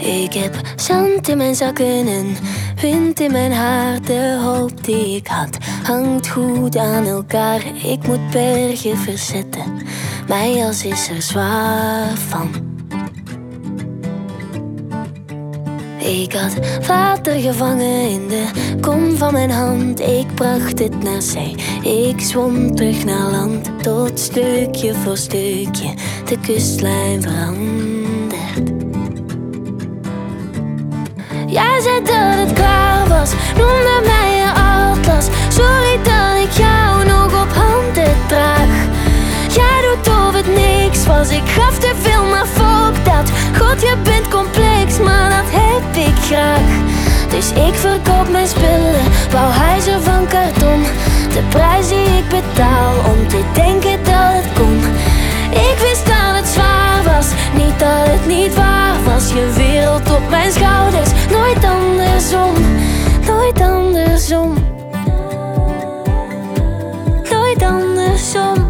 Ik heb zand in mijn zakken en wind in mijn haar. De hoop die ik had hangt goed aan elkaar. Ik moet bergen verzetten, mijn jas is er zwaar van. Ik had water gevangen in de kom van mijn hand. Ik bracht het naar zee, ik zwom terug naar land. Tot stukje voor stukje de kustlijn verandert. Jij zei dat het klaar was, noemde mij je atlas. Sorry dat ik jou nog op handen draag. Jij doet of het niks was, ik gaf te veel, maar fuck dat. God, je bent complex, maar dat heb ik graag. Dus ik verkoop mijn spullen, bouw huizen van karton. De prijs die ik betaal om te denken dat het kon. Ik wist dat het zwaar was, niet dat het niet waar was. Je wereld op mijn schouders, nooit andersom. Nooit andersom. Nooit andersom.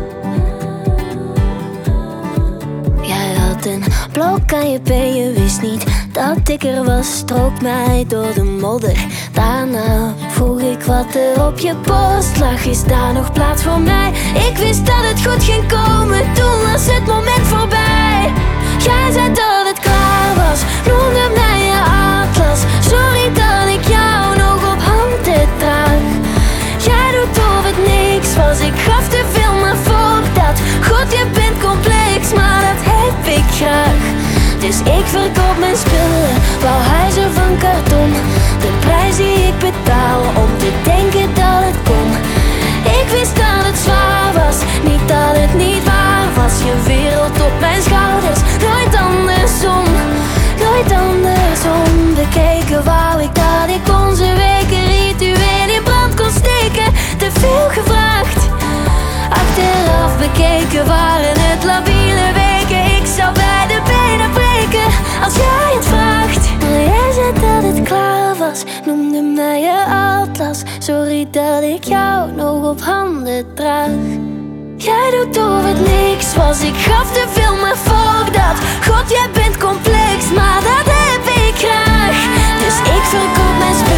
Jij had een blok aan je been, je wist niet dat ik er was. Strook mij door de modder. Daarna vroeg ik wat er op je borst lag. Is daar nog plaats voor mij? Ik wist dat het goed ging komen, toen was het moment voorbij. Jij zei dat het klaar was, noemde mij je atlas. Sorry dat ik jou nog op handen draag. Jij doet of het niks was, ik gaf te veel, maar fuck dat. God, je bent complex, maar dat heb ik graag. Dus ik verkoop mijn spullen, bouw huizen van karton. De prijs die ik betaal om te denken dat het kon. Ik wist dat het zwaar was, niet dat het niet waar was. Je wereld op mijn schouders, nooit andersom. Nooit andersom. Bekeken wou ik dat ik onze weken ritueel in brand kon steken. Te veel gevraagd. Achteraf bekeken waren het labiele weken. Ik zou bij de benen breken als jij het vraagt. Maar jij zei dat het klaar was, noemde mij je atlas. Sorry dat ik jou nog op handen draag. Jij doet of het niks was, ik gaf te veel, maar fuck dat. God, jij bent complex, maar dat heb ik graag. Dus ik verkoop mijn spel.